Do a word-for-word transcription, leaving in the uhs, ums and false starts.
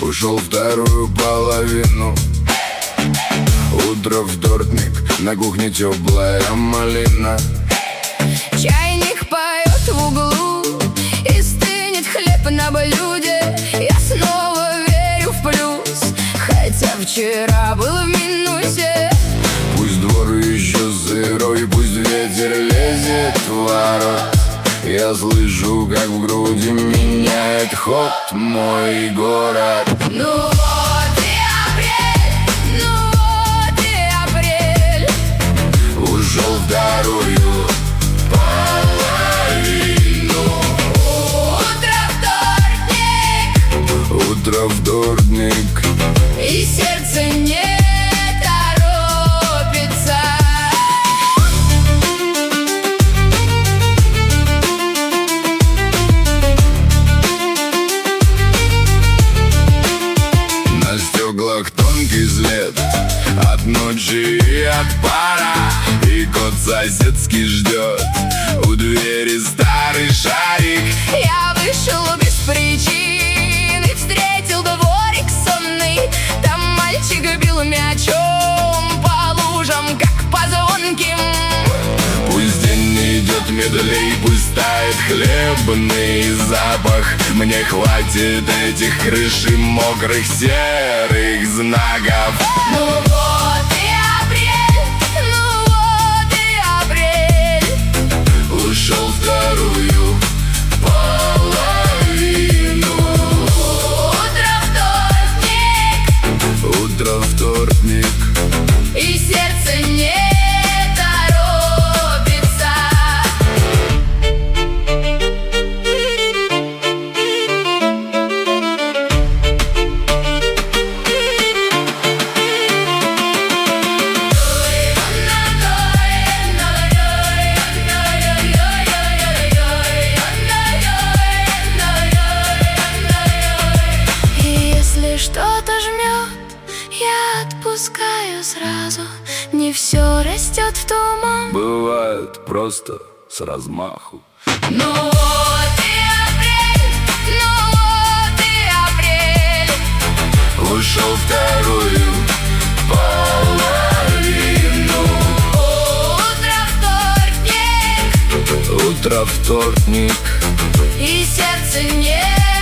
Ушел вторую половину. Утро, вторник, на кухне теплая малина. Чайник поет в углу, и стынет хлеб на блюде. Я снова верю в плюс, хотя вчера был в минусе. Пусть двор еще сырой, пусть ветер лезет в ворот. Я слышу, как в груди меняет ход мой город. Ну вот и апрель, ну вот и апрель. Ушел вторую половину. Утро, вторник, Утро, вторник, и сердце не торопится. На стеклах тонкий след от ночи и от пара. И кот соседский ждет у двери старый шарик. Я вышел без причины, встретил дворик сонный. Там мальчик бил мячом по лужам, как по звонким. Пусть день идет медлей, пусть тает хлебный запах. Мне хватит этих крыш и мокрых серых знаков. Ну вот и апрель, ну вот и апрель. Ушел вторую половину. Утро, вторник, Утро, вторник, и сердце не торопится. И если что-то жмет, я отпускаю сразу. Не все растет в туман. бывает просто с размаху. Ну вот и апрель, ну вот и апрель. Ушел вторую половину. Утро, вторник, Утро, вторник, и сердце не